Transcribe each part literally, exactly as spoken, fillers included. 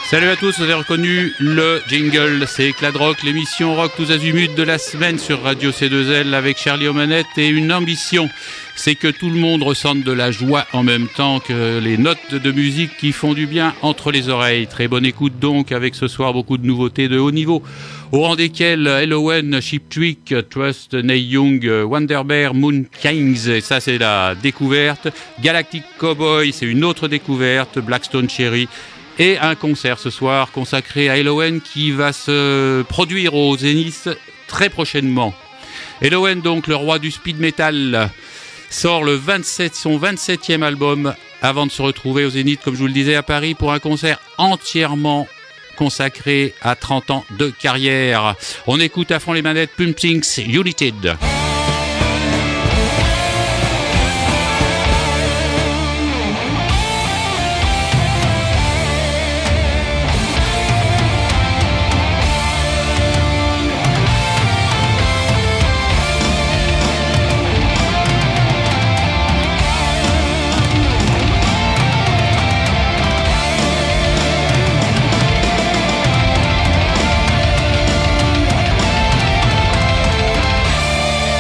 Salut à tous, vous avez reconnu le jingle, c'est Éclat de Rock, l'émission rock tous azimuts de la semaine sur Radio C deux L avec Charlie aux manettes et une ambition, c'est que tout le monde ressente de la joie en même temps que les notes de musique qui font du bien entre les oreilles. Très bonne écoute donc avec ce soir beaucoup de nouveautés de haut niveau, au rang desquels L O N, Cheap Trick, Trust, Neil Young, Wonder Bear, Moon Kings, et ça c'est la découverte, Galactic Cowboy, c'est une autre découverte, Blackstone Cherry, et un concert ce soir consacré à L O N qui va se produire au Zénith très prochainement. L O N, donc le roi du speed metal, sort le vingt-sept, son vingt-septième album avant de se retrouver au Zénith, comme je vous le disais, à Paris pour un concert entièrement consacré à trente ans de carrière. On écoute à fond les manettes Pumpkins United. We'll be right back.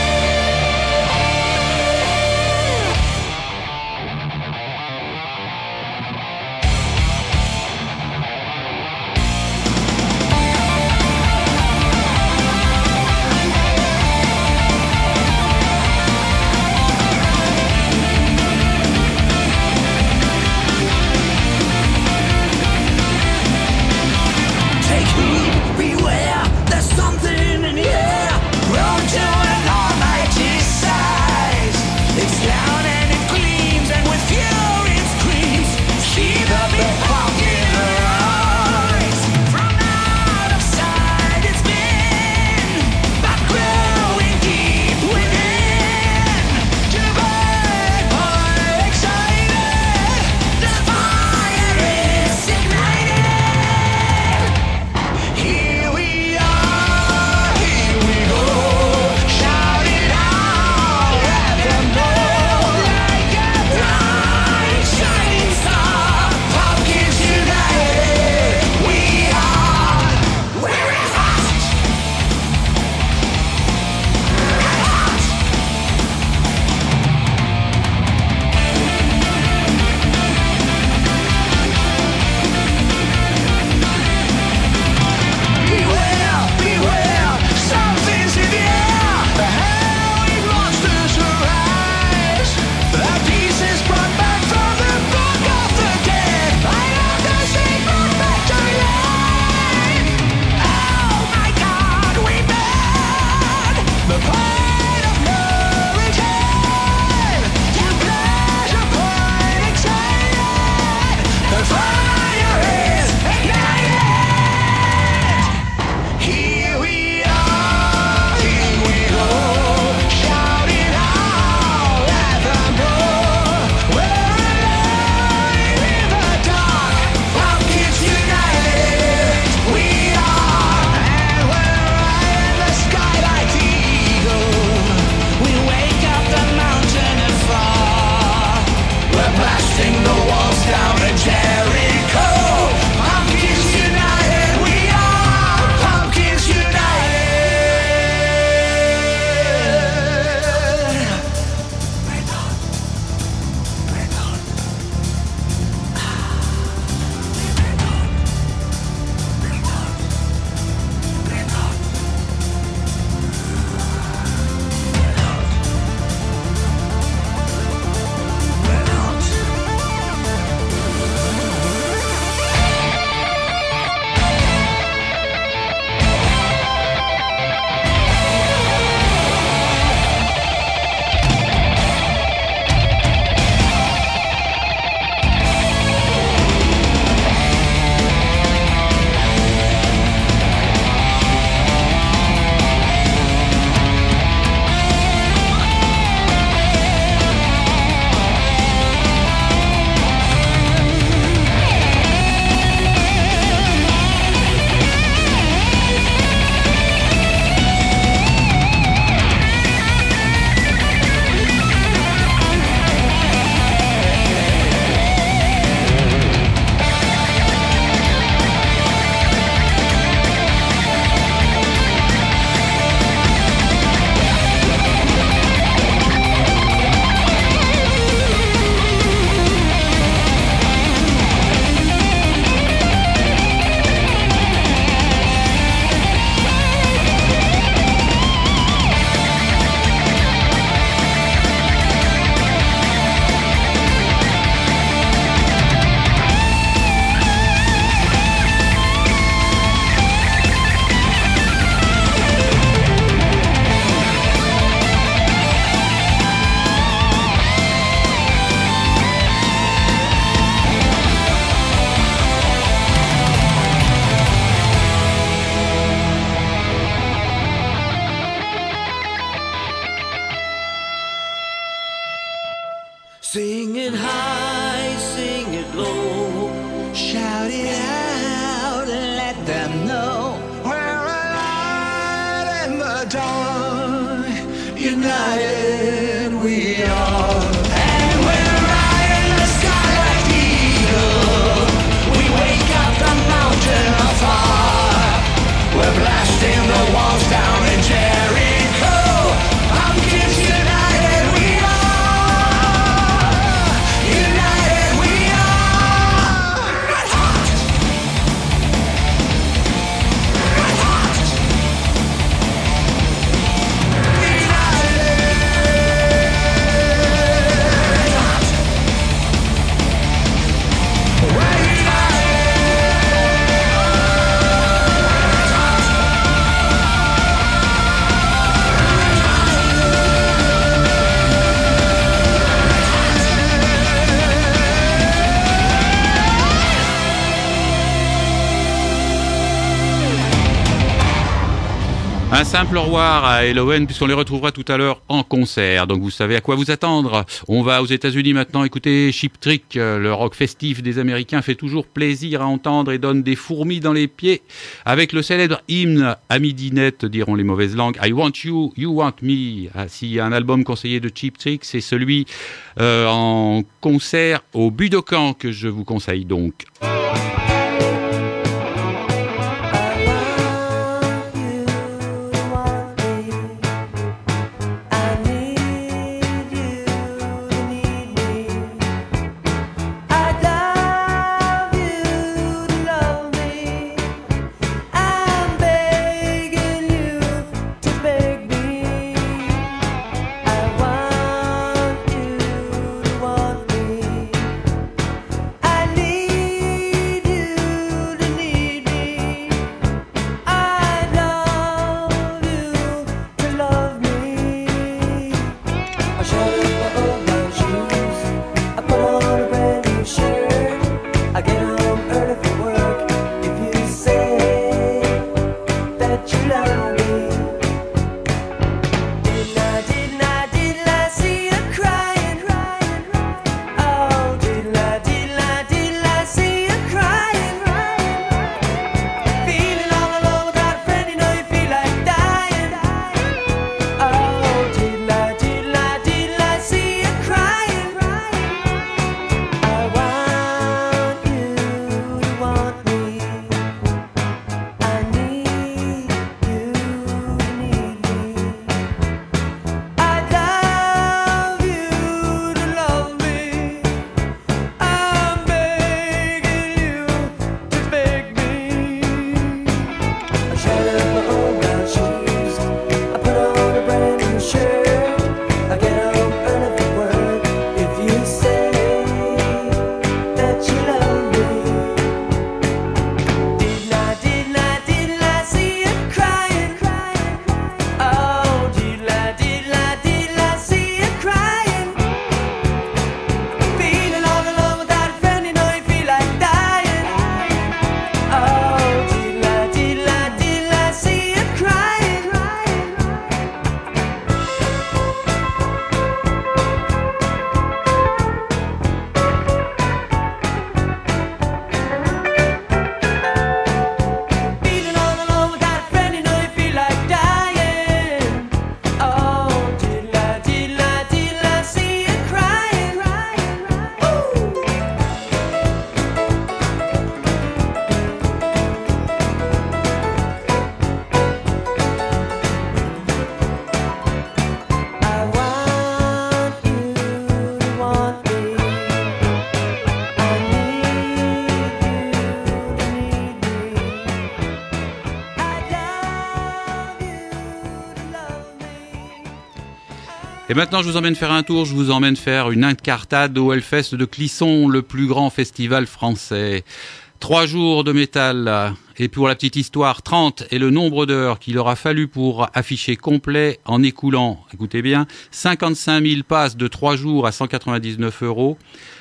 Sing it high, sing it low, shout it out, let them know we're alive in the dawn, united we are. And we're riding the sky like eagle, we wake up the mountain afar, we're blasting the walls down in Jericho, pumpkins united we are. Un simple au revoir à Elowen, puisqu'on les retrouvera tout à l'heure en concert. Donc vous savez à quoi vous attendre. On va aux États-Unis maintenant écouter Cheap Trick. Le rock festif des Américains fait toujours plaisir à entendre et donne des fourmis dans les pieds. Avec le célèbre hymne à midinette, diront les mauvaises langues, I Want You, You Want Me. Ah, s'il y a un album conseillé de Cheap Trick, c'est celui euh, en concert au Budokan que je vous conseille donc. Et maintenant, je vous emmène faire un tour, je vous emmène faire une incartade au Hellfest de Clisson, le plus grand festival français. Trois jours de métal. Et pour la petite histoire, trente est le nombre d'heures qu'il aura fallu pour afficher complet en écoulant, écoutez bien, cinquante-cinq mille passes de trois jours à cent quatre-vingt-dix-neuf euros.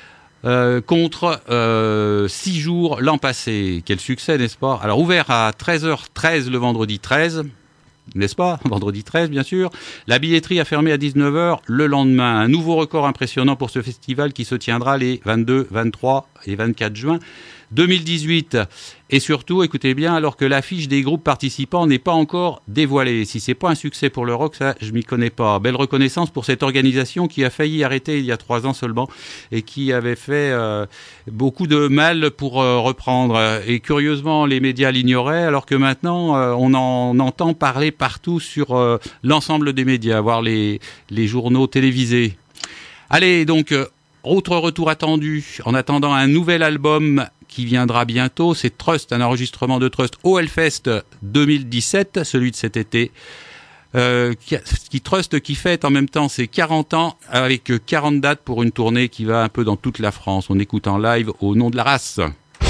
Euh, contre euh, six jours l'an passé. Quel succès, n'est-ce pas? Alors, ouvert à treize heures treize le vendredi treize, n'est-ce pas? Vendredi treize, bien sûr. La billetterie a fermé à dix-neuf heures le lendemain. Un nouveau record impressionnant pour ce festival qui se tiendra les vingt-deux, vingt-trois et vingt-quatre juin deux mille dix-huit. Et surtout, écoutez bien, alors que l'affiche des groupes participants n'est pas encore dévoilée. Si c'est pas un succès pour le rock, ça, je m'y connais pas. Belle reconnaissance pour cette organisation qui a failli arrêter il y a trois ans seulement et qui avait fait euh, beaucoup de mal pour euh, reprendre. Et curieusement, les médias l'ignoraient, alors que maintenant, euh, on en entend parler partout sur euh, l'ensemble des médias, voire les, les journaux télévisés. Allez, donc, euh, autre retour attendu, en attendant un nouvel album qui viendra bientôt, c'est Trust, un enregistrement de Trust au Hellfest deux mille dix-sept, celui de cet été, euh, qui, qui Trust qui fête en même temps ses quarante ans avec quarante dates pour une tournée qui va un peu dans toute la France. On écoute en live Au nom de la race.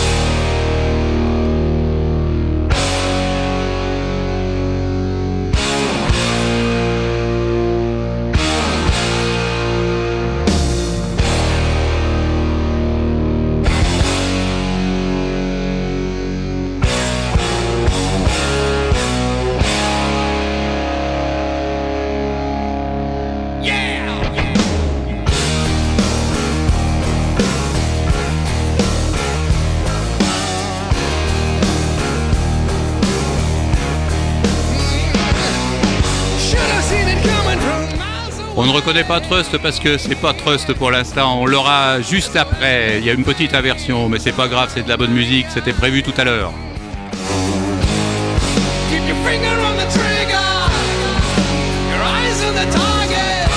On ne reconnaît pas Trust parce que c'est pas Trust pour l'instant, on l'aura juste après. Il y a une petite inversion, mais c'est pas grave, c'est de la bonne musique, c'était prévu tout à l'heure. Keep your finger on the trigger, your eyes on the target.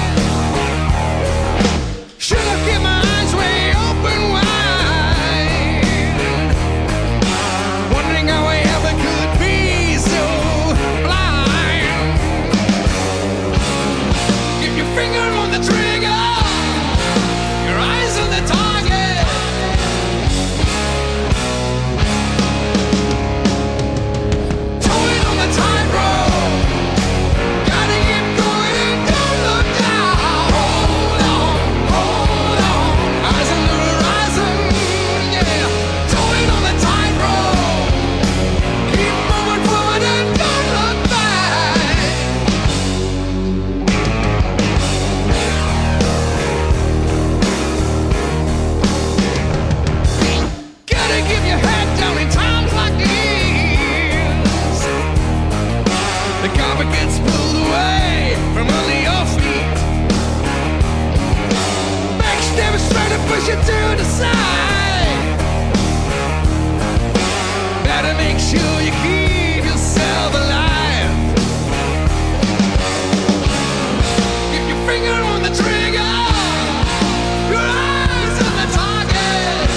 Should have kept my eyes way open wide, wondering how I ever could be so blind. Keep your finger on the trigger, your eyes on the target. Towing on the tightrope, gotta keep going and don't look down. Hold on, hold on, eyes on the horizon, yeah. Towing on the tightrope, keep moving forward and don't look back. Gotta keep your head down in times like these. The carpet gets pulled away from under your feet. Backstabber trying to push you to the side. Better make sure you keep yourself alive. Keep your finger on the trigger, your eyes on the target.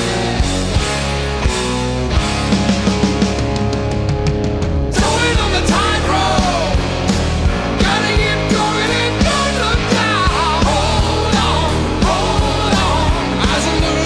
Towing on the tightrope, gotta keep going and don't look down. Hold on, hold on, eyes on the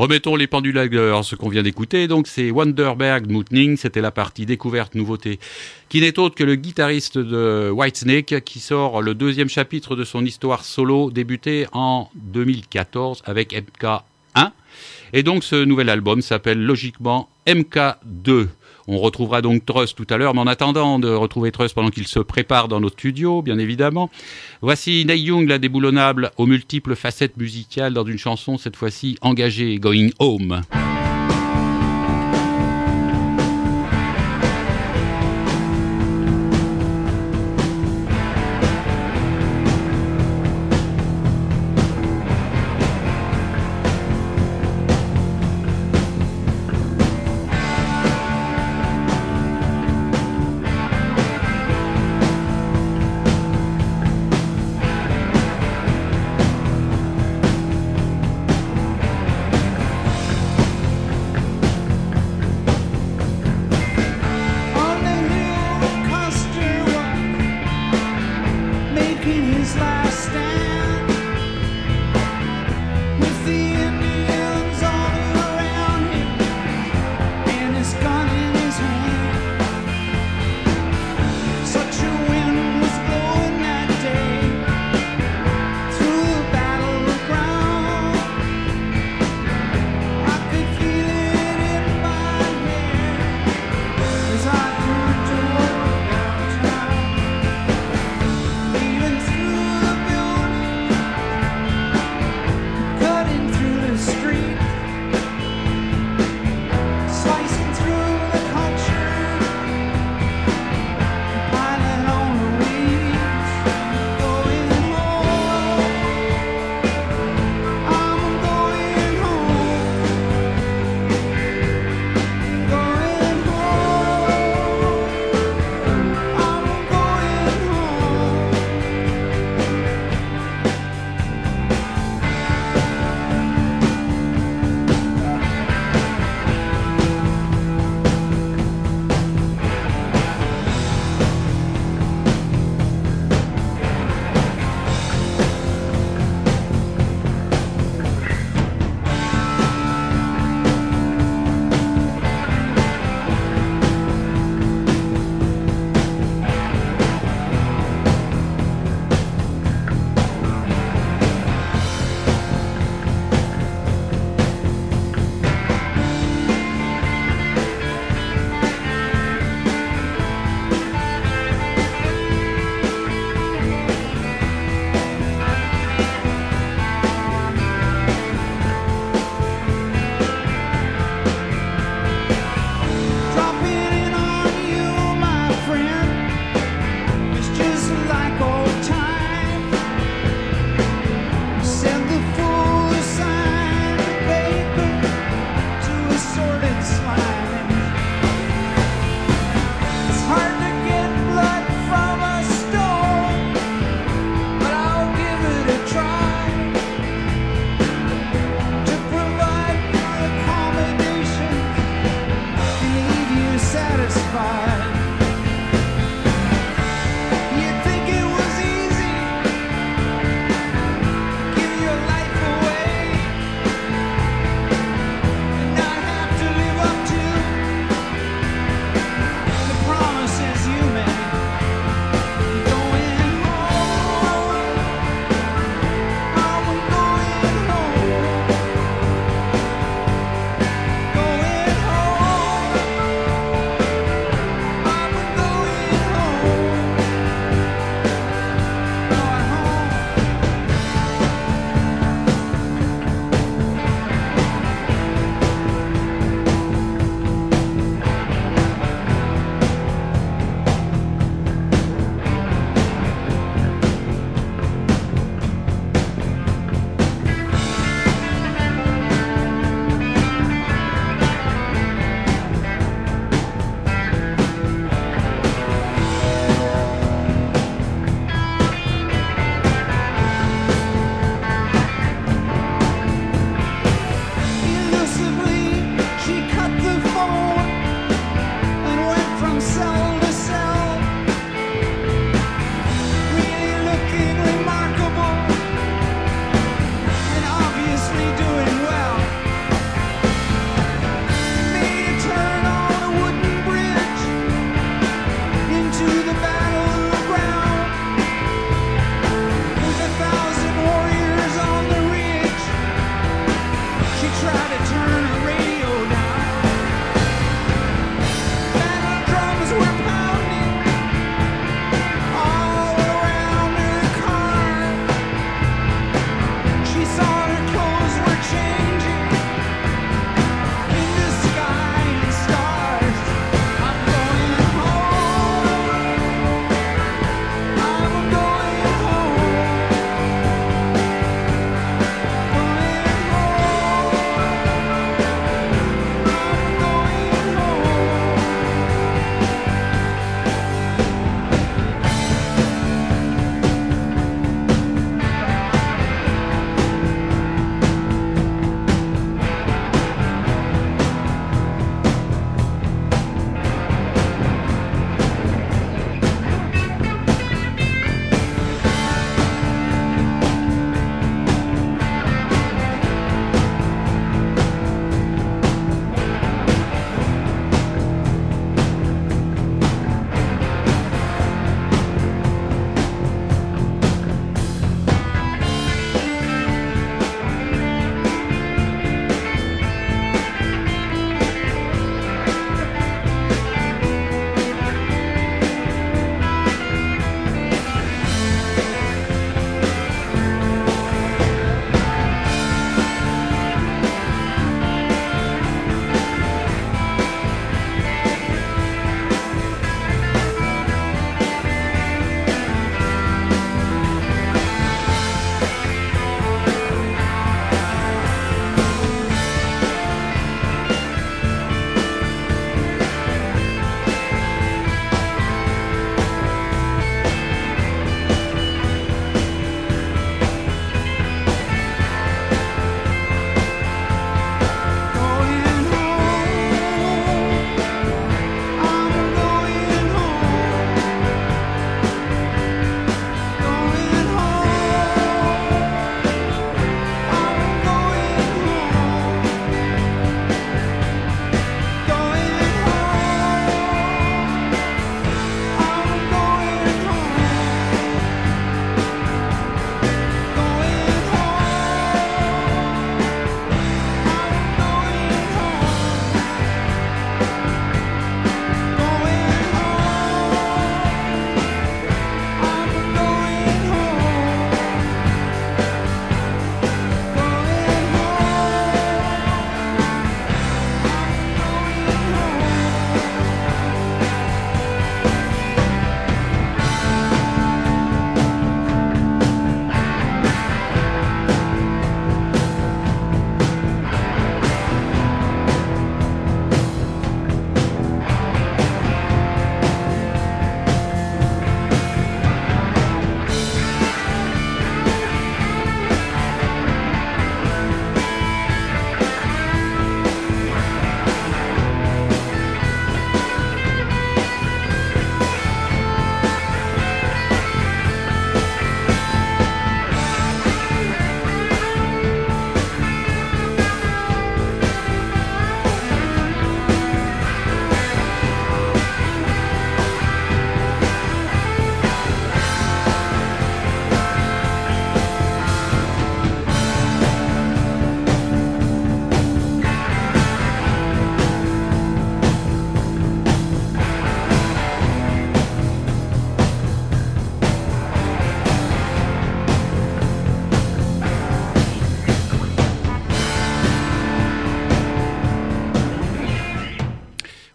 Remettons les pendules à l'heure, ce qu'on vient d'écouter. Donc c'est Wonderberg Moutning, c'était la partie découverte nouveauté, qui n'est autre que le guitariste de Whitesnake qui sort le deuxième chapitre de son histoire solo débutée en deux mille quatorze avec M K un. Et donc ce nouvel album s'appelle logiquement M K deux. On retrouvera donc Trust tout à l'heure, mais en attendant de retrouver Trust pendant qu'il se prépare dans notre studio, bien évidemment, voici Neil Young, l'indéboulonnable, aux multiples facettes musicales dans une chanson cette fois-ci engagée, Going Home.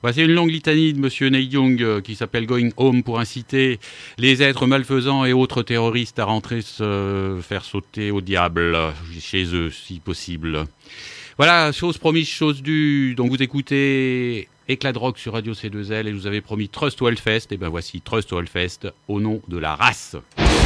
Bah, c'est une longue litanie de monsieur Neil Young euh, qui s'appelle Going Home pour inciter les êtres malfaisants et autres terroristes à rentrer se euh, faire sauter au diable euh, chez eux si possible. Voilà, chose promise, chose due. Donc vous écoutez Éclat de rock sur Radio C deux L et je vous avez promis Trust au Hellfest. Et ben voici Trust au Hellfest au nom de la race.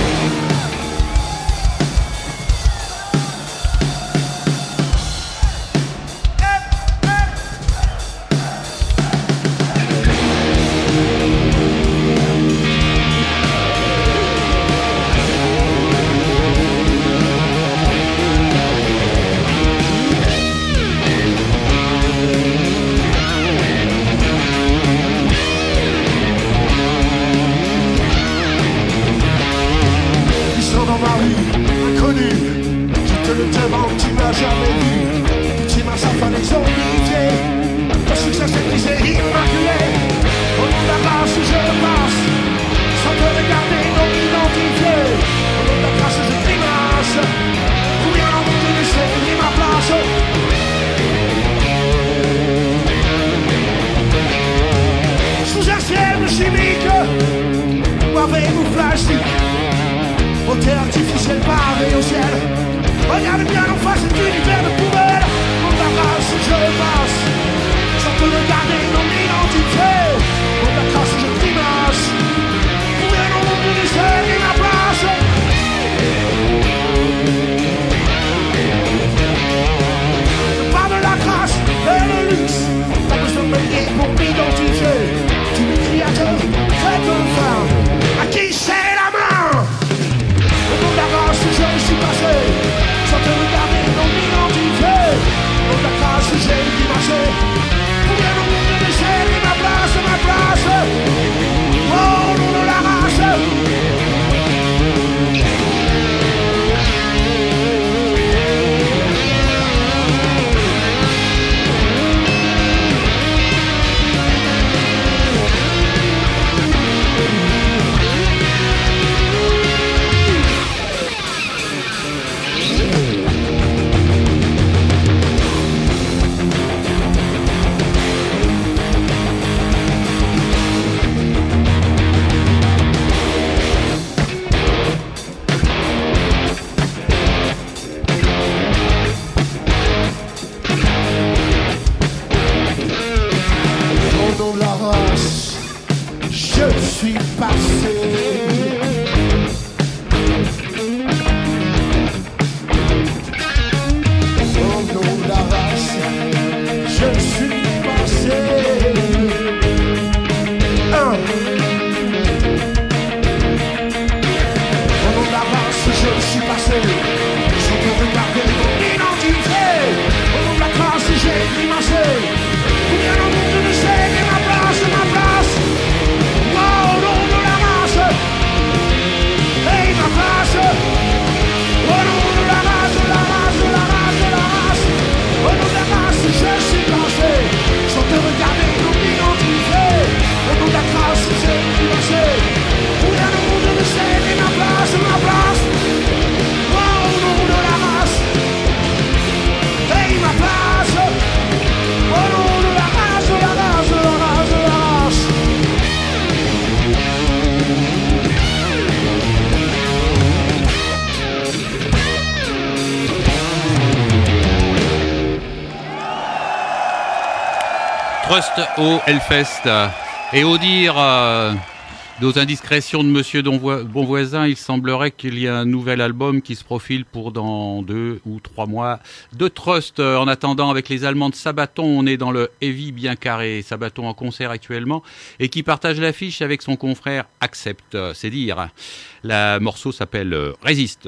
Trust au Hellfest. Et au dire euh, aux indiscrétions de Monsieur Bonvoisin, il semblerait qu'il y ait un nouvel album qui se profile pour dans deux ou trois mois de Trust. En attendant, avec les Allemands de Sabaton, on est dans le heavy bien carré. Sabaton en concert actuellement et qui partage l'affiche avec son confrère Accept. C'est dire. Le morceau s'appelle euh, Résiste.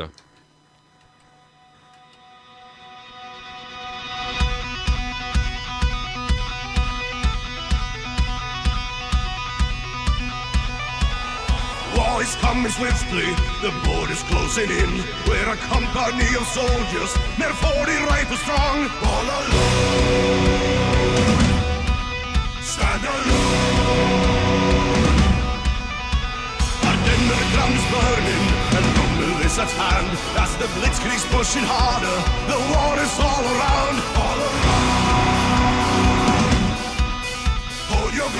Is coming swiftly, the border's closing in. We're a company of soldiers, mere forty rifles strong. All alone, stand alone. And then the drums burning, and rumble is at hand. As the blitzkrieg's pushing harder, the war is all around. All around. Hold your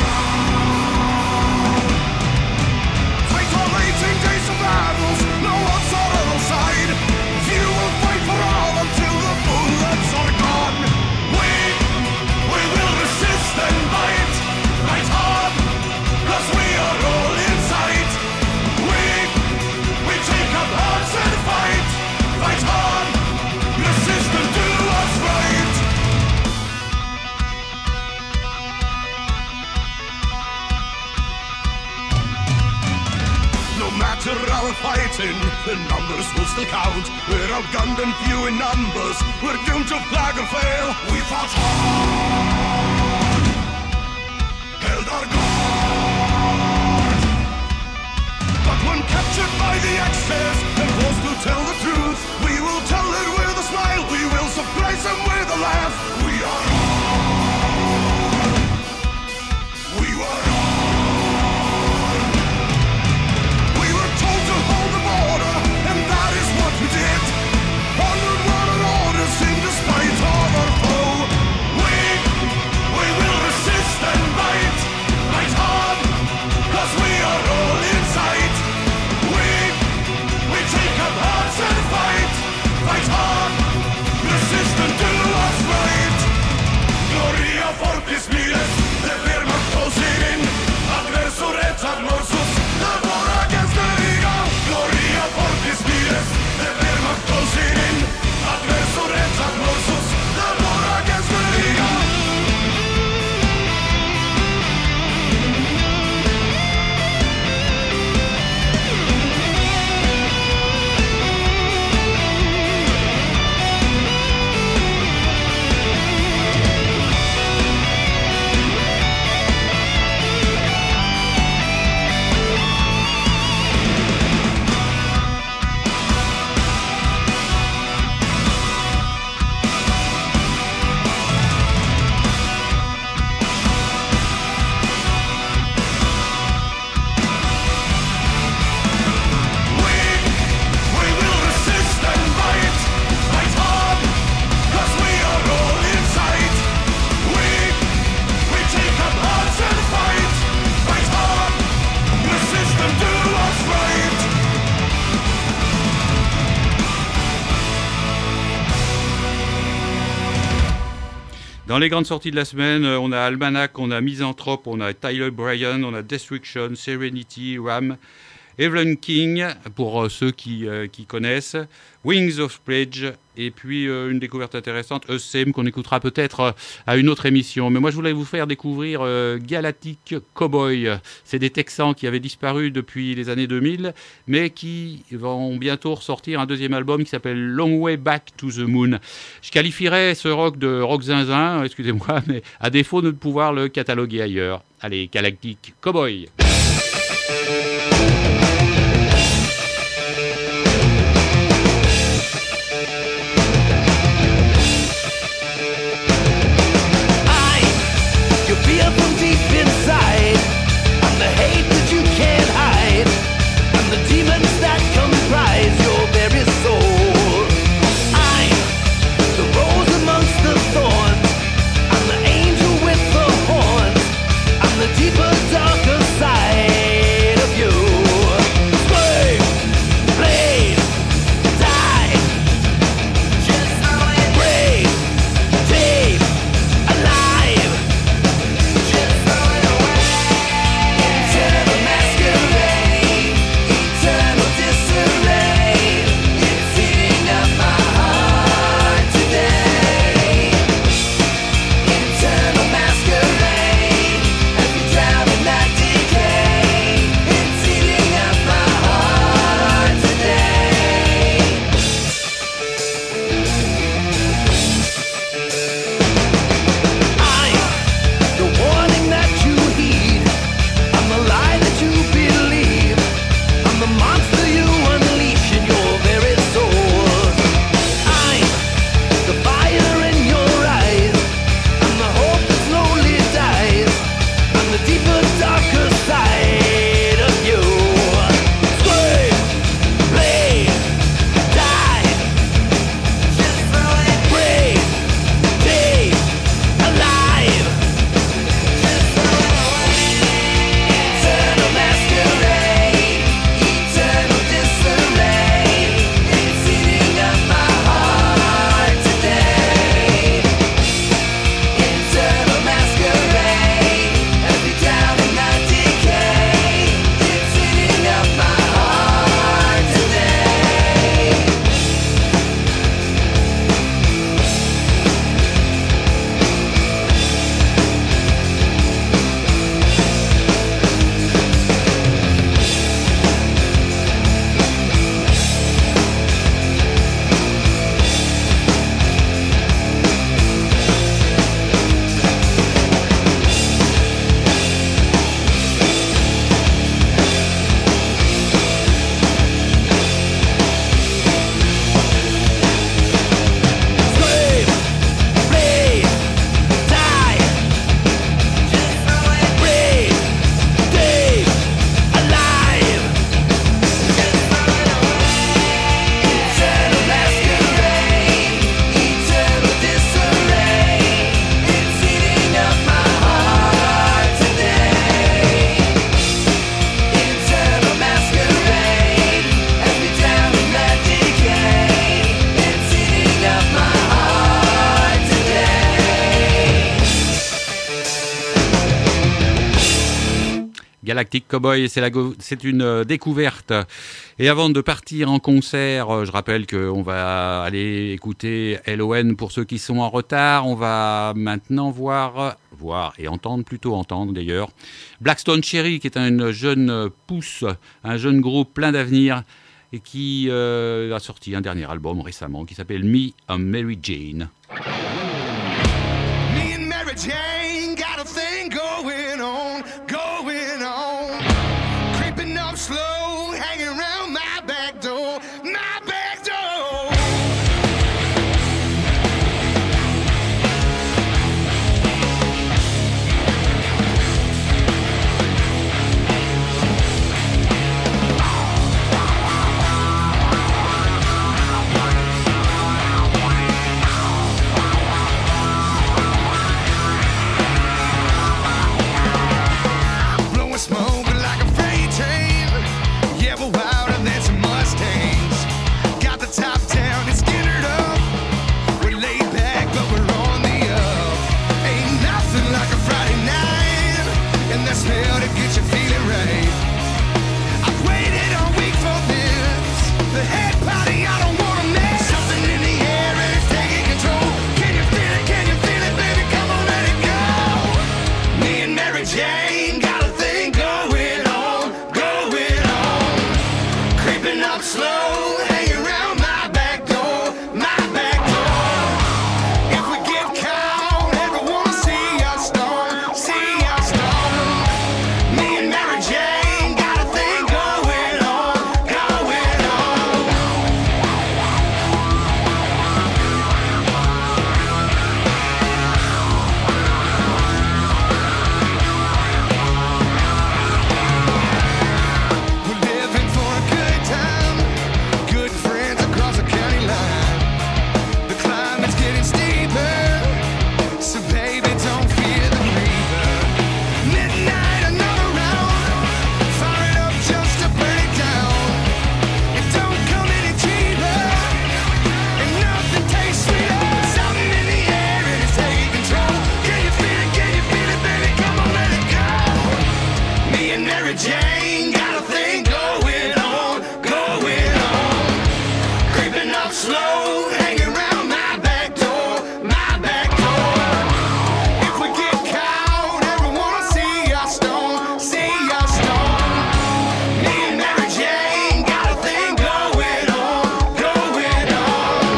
we're fighting, the numbers will still count. We're outgunned and few in numbers, we're doomed to flag or fail. We fought hard, held our guard, but when captured by the Axis and forced to tell the truth, we will tell it with a smile, we will surprise them with a laugh. We are on, we were on. We were told to hold the border, and that is what we did. Onward, word and orders in despite of our foe. We, we will resist and fight, fight hard, cause we are all inside. We, we take up hearts and fight, fight hard, resist and do what's right. Gloria fortis miles, the Wehrmacht closing in, adversor et admorsus, the war against the Liga. Gloria fortis miles, the Wehrmacht closing in, adversor et admorsus, the war against the Liga. Dans les grandes sorties de la semaine, on a Almanac, on a Misanthrope, on a Tyler Bryan, on a Destruction, Serenity, Ram, Evelyn King, pour ceux qui, euh, qui connaissent, Wings of Pledge, et puis euh, une découverte intéressante, E S E M, qu'on écoutera peut-être euh, à une autre émission. Mais moi, je voulais vous faire découvrir euh, Galactic Cowboy. C'est des Texans qui avaient disparu depuis les années deux mille, mais qui vont bientôt ressortir un deuxième album qui s'appelle Long Way Back to the Moon. Je qualifierais ce rock de rock zinzin, excusez-moi, mais à défaut de pouvoir le cataloguer ailleurs. Allez, Galactic Cowboy. From deep inside, and the hate that you can't hide, and the demons that comprise your very soul. I'm the rose amongst the thorns, I'm the angel with the horns, I'm the deeper, darker side. Galactic Cowboy, c'est, la go- c'est une euh, découverte. Et avant de partir en concert, euh, je rappelle qu'on va aller écouter L O N pour ceux qui sont en retard. On va maintenant voir, voir et entendre, plutôt entendre d'ailleurs, Blackstone Cherry, qui est une jeune pousse, un jeune groupe plein d'avenir et qui euh, a sorti un dernier album récemment qui s'appelle Me and Mary Jane. Me and Mary Jane got a thing going on, going on. Creeping up slow, hanging around my back door, my back door. Smoke like a freight train. Yeah, we're wilder than some Mustangs. Got the top down and skinnered up. We're laid back, but we're on the up. Ain't nothing like a Friday night, and that smell to get you feeling right. I've waited all week for this. The head party I don't wanna miss. Something in the air and it's taking control. Can you feel it? Can you feel it, baby? Come on, let it go. Me and Mary Jane got a thing going on, going on. Creeping up slow, hanging around my back door, my back door. If we get caught, everyone will see us storm, see us storm. Me and Mary Jane got a thing going on, going on. We're living for a good time, good friends across the county line. The climate's getting steeper, so baby don't fear the reaper. Midnight, another round, fire it up just to burn it down. It don't come any cheaper, and nothing tastes sweeter. Something in the air and it's taking control. Can you feel it? Can you feel it, baby? Come on, let it go. Me and Mary Jane got a thing going on, going on. Creeping up slow, hanging around my back door, my back door. If we get caught, everyone will see us storm, see us storm. Me and Mary Jane got a thing going on, going on.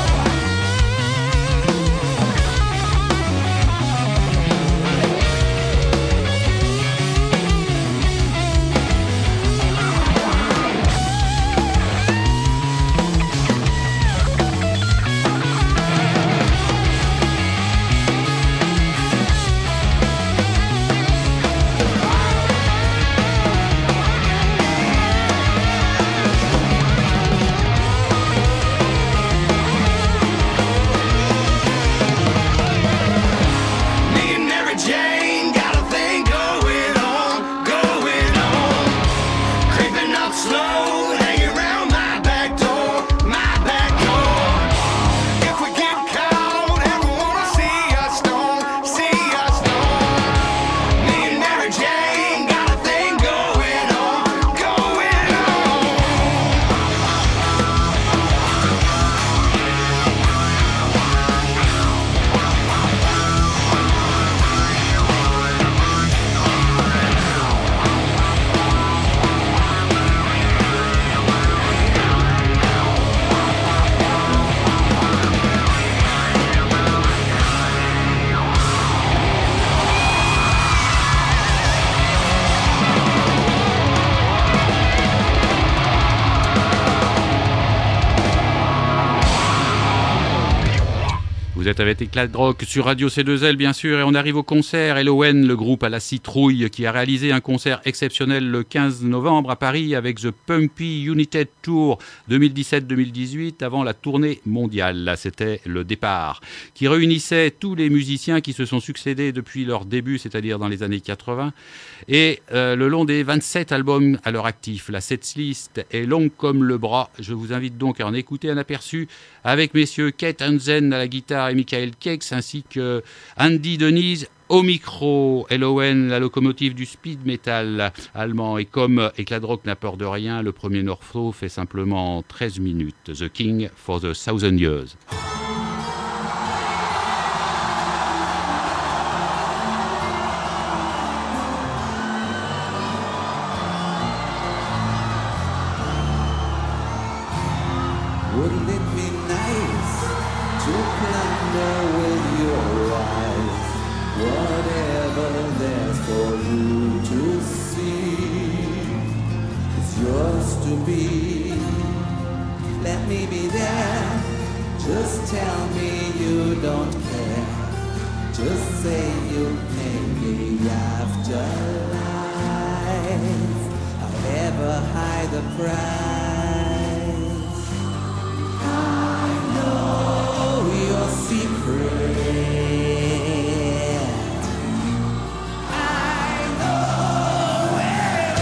Me and Mary Jane got a thing going on, going on. Creeping up slow, hanging around my back door, my back door. If we get caught, everyone will see us storm, see us storm. Me and Mary Jane got a thing going on, going on. Vous êtes avec Éclat de Rock sur Radio C deux L, bien sûr, et on arrive au concert. L O N, le groupe à la citrouille, qui a réalisé un concert exceptionnel le quinze novembre à Paris avec The Pumpy United Tour deux mille dix-sept deux mille dix-huit, avant la tournée mondiale. Là, c'était le départ, qui réunissait tous les musiciens qui se sont succédés depuis leur début, c'est-à-dire dans les années quatre-vingts, et euh, le long des vingt-sept albums à leur actif. La setlist est longue comme le bras. Je vous invite donc à en écouter un aperçu avec messieurs Kate Hansen à la guitare et Michael Kex, ainsi que Andy Denise Au micro, L O N, la locomotive du speed metal allemand. Et comme Éclat de rock n'a peur de rien, le premier morceau fait simplement treize minutes. The King for the Thousand Years. Wouldn't it be nice to plunder with your eyes whatever there's for you to see? It's yours to be. Let me be there. Just tell me you don't care. Just say you'll pay me after life, however high the price. Your secret. I know it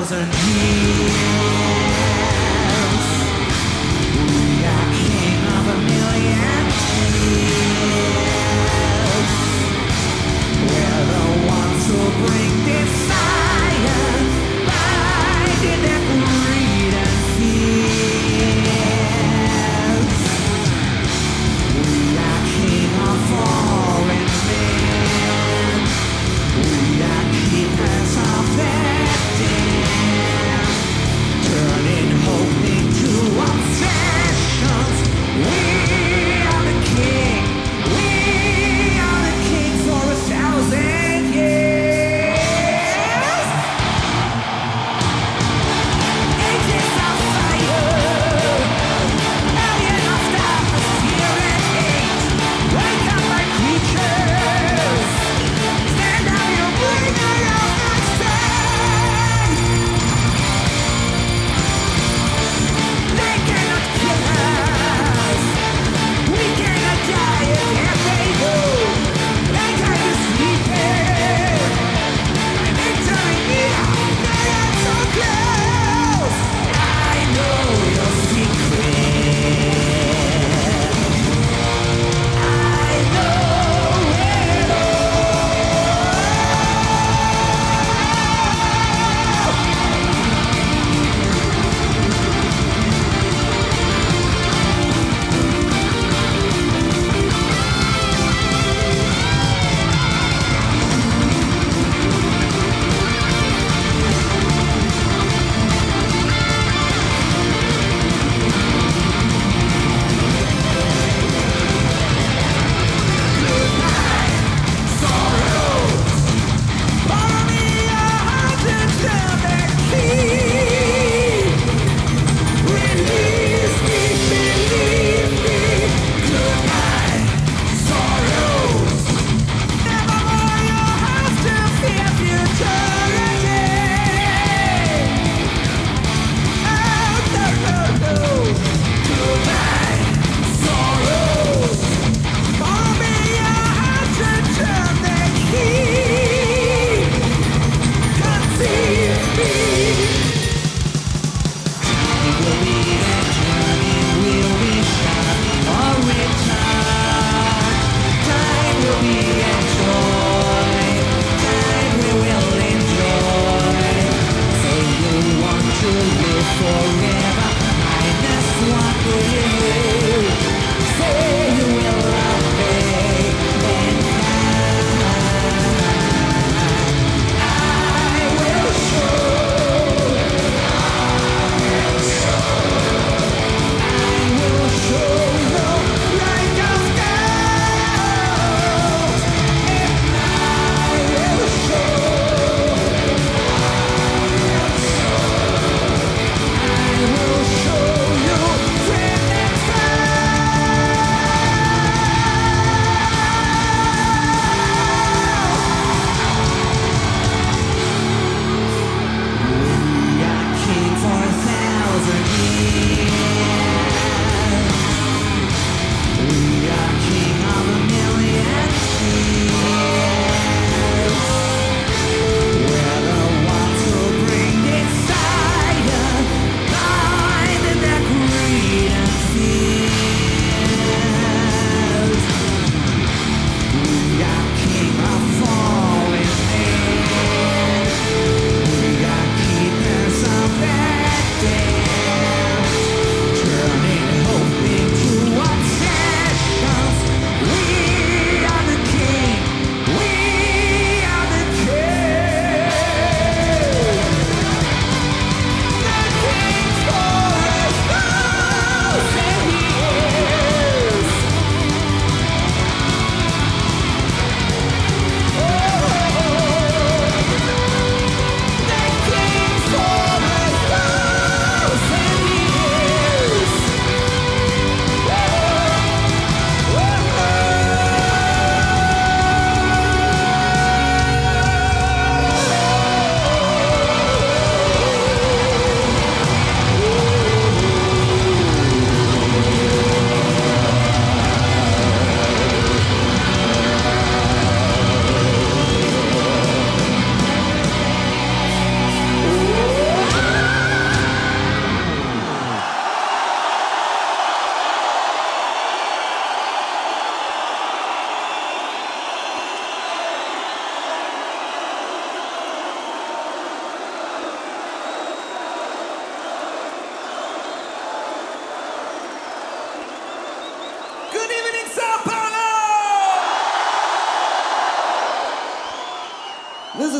thousand years. We are king of a million tears. We're the ones who bring desire, blinded their greed and fears. We are king of fallen men. We are keepers of their dead.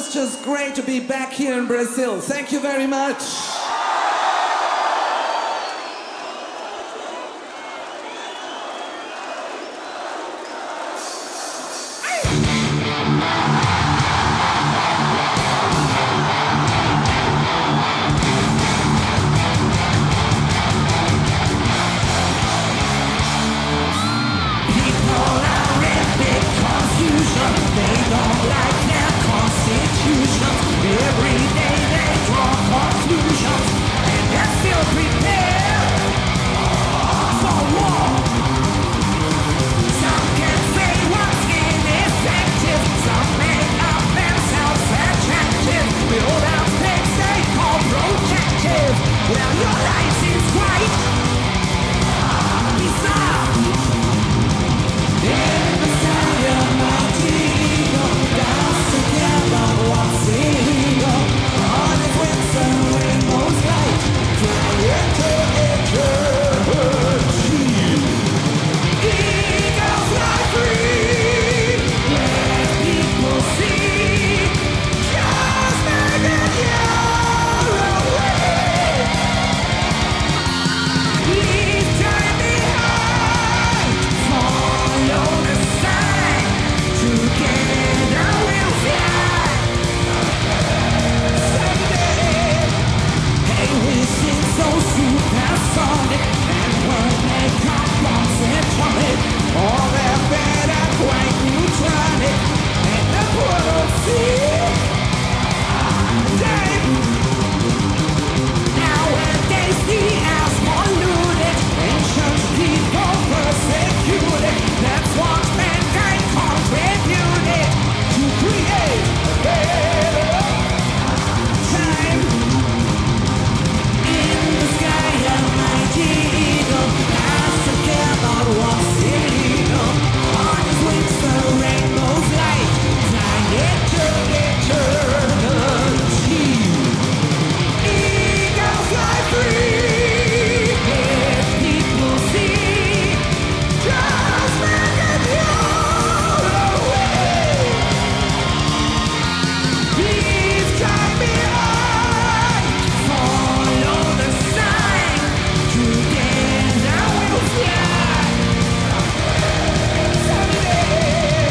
was just great to be back here in Brazil. Thank you very much. Every day they draw conclusions, and they're still prepared for war. Some can say what's ineffective, some make up themselves attractive, build up things they call protective. Well, your life seems quite bizarre. In the sky of my eagle, dance together, what's illegal? On his wings and rainbow's light, fly into eternity. Eagles fly free, let people see. Just make it your way. Leave time behind, follow the sign. Together we'll fly. Someday, hey, we sing so supersonic, and when they come from Centronic, all their better quite neutronic, and the world see. Nowadays the air's polluted, ancient people persecuted. That's what mankind contributed to create a better time. In the sky, a mighty eagle flies together what's illegal. On his wings, the rainbow's light, flying into eternity. Eagles fly free, let people see. Just make it your way. Leave time behind, follow the sign. Together we'll fly. Someday.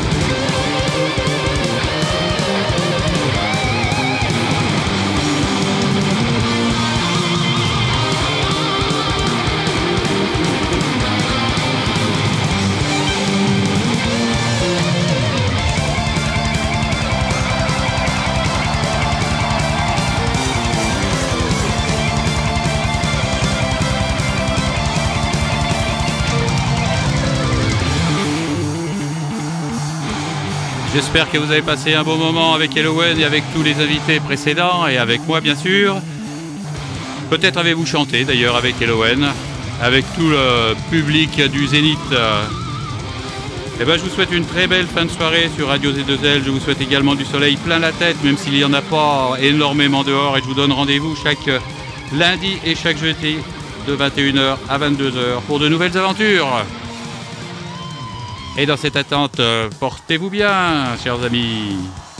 J'espère que vous avez passé un bon moment avec Helloween et avec tous les invités précédents et avec moi bien sûr. Peut-être avez-vous chanté d'ailleurs avec Helloween, avec tout le public du Zénith. Eh ben, je vous souhaite une très belle fin de soirée sur Radio Z deux L. Je vous souhaite également du soleil plein la tête, même s'il n'y en a pas énormément dehors. Et je vous donne rendez-vous chaque lundi et chaque jeudi de vingt et une heures à vingt-deux heures pour de nouvelles aventures. Et dans cette attente, euh, portez-vous bien, chers amis.